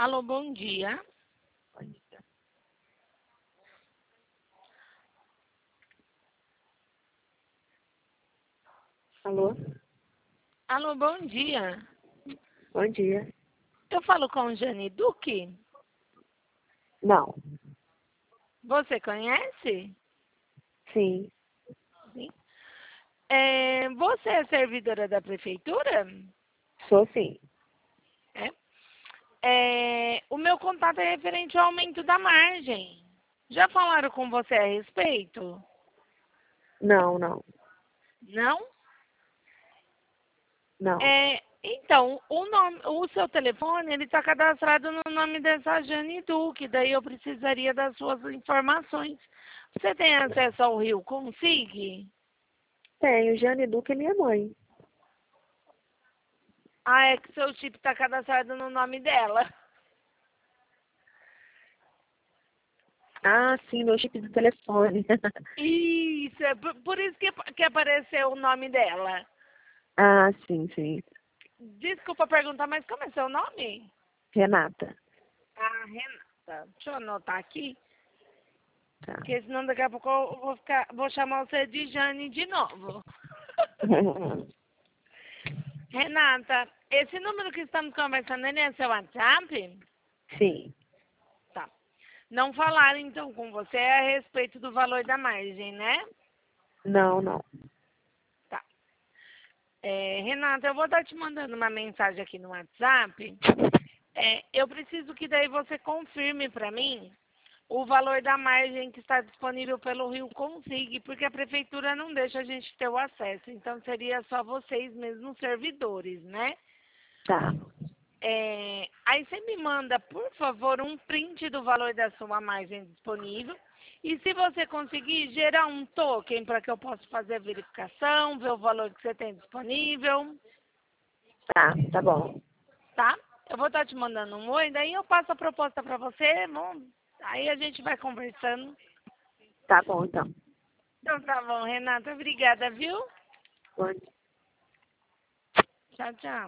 Alô, bom dia. Alô? Alô, bom dia. Bom dia. Eu falo com Jane Duque. Não. Você conhece? Sim. Sim. Você é servidora da prefeitura? Sou sim. É. O meu contato é referente ao aumento da margem. Já falaram com você a respeito? Não, não. Não? Não. Então, o seu telefone, ele está cadastrado no nome dessa Jane Duque, daí eu precisaria das suas informações. Você tem acesso ao Rio Consig? Tenho. Jane Duque é minha mãe. Ah, é que seu chip está cadastrado no nome dela. Ah, sim, meu chip do telefone. Isso, é por isso que apareceu o nome dela. Ah, sim, sim. Desculpa perguntar, mas como é seu nome? Renata. Ah, Renata. Deixa eu anotar aqui, Tá. porque senão daqui a pouco eu vou chamar você de Jane de novo. Renata, esse número que estamos conversando, ele é seu WhatsApp? Sim. Tá. Não falaram então com você a respeito do valor da margem, né? Não, não. Tá. Renata, eu vou estar te mandando uma mensagem aqui no WhatsApp. Eu preciso que daí você confirme para mim o valor da margem que está disponível pelo Rio Consig, porque a prefeitura não deixa a gente ter o acesso. Então seria só vocês mesmos servidores, né? Tá. Aí você me manda, por favor, um print do valor da sua margem disponível. E se você conseguir, gerar um token para que eu possa fazer a verificação, ver o valor que você tem disponível, Tá, tá bom. tá? Eu vou estar te mandando um oi, daí eu passo a proposta para você, bom, aí a gente vai conversando. Tá bom, então. Então tá bom, Renata, obrigada, viu? Bom dia. Tchau, tchau.